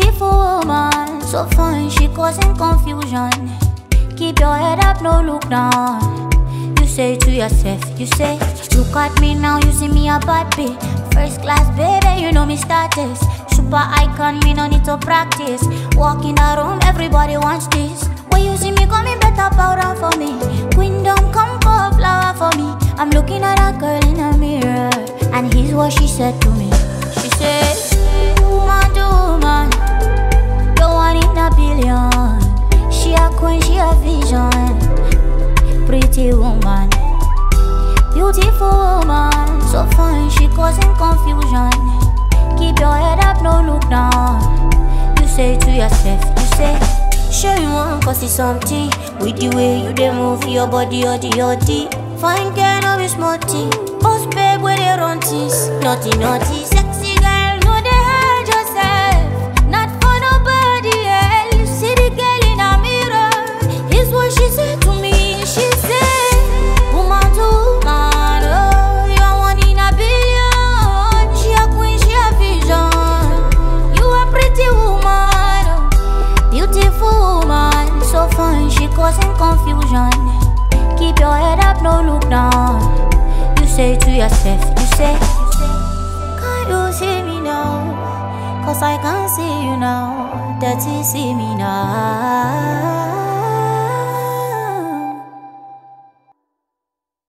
Beautiful woman, so fine, she causing confusion. Keep your head up, no look down. You say to yourself, you say, look at me now, you see me a bad bitch. First class, baby, you know me status. Super icon, me no need to practice. Walk in the room, everybody wants this. When you see me coming, better bow down for me. Queendom, come pour a flower for me. I'm looking at a girl in a mirror, and here's what she said to me. She said, woman to woman, you're one in a billion. She a queen, she a vision. Pretty woman, beautiful woman, so fine, she causing confusion. Keep your head up, no look down. You say to yourself, you say, sure you want cause it's something. With the way you dey move your body, yoddy. Fine girl, no be smarty. Boss babe, where they run things. Naughty, sexy girl, no dey hide yourself. Not for nobody else. See the girl in a mirror. Here's what she said to me. She said, woman to woman, oh, you're one in a billion. She a queen, she a vision. You a pretty woman, oh, beautiful woman, so fine, she causing confusion. Keep your head up, no look down. You say to yourself, you say, can't you see me now? Cause I can't see you now. That you see me now.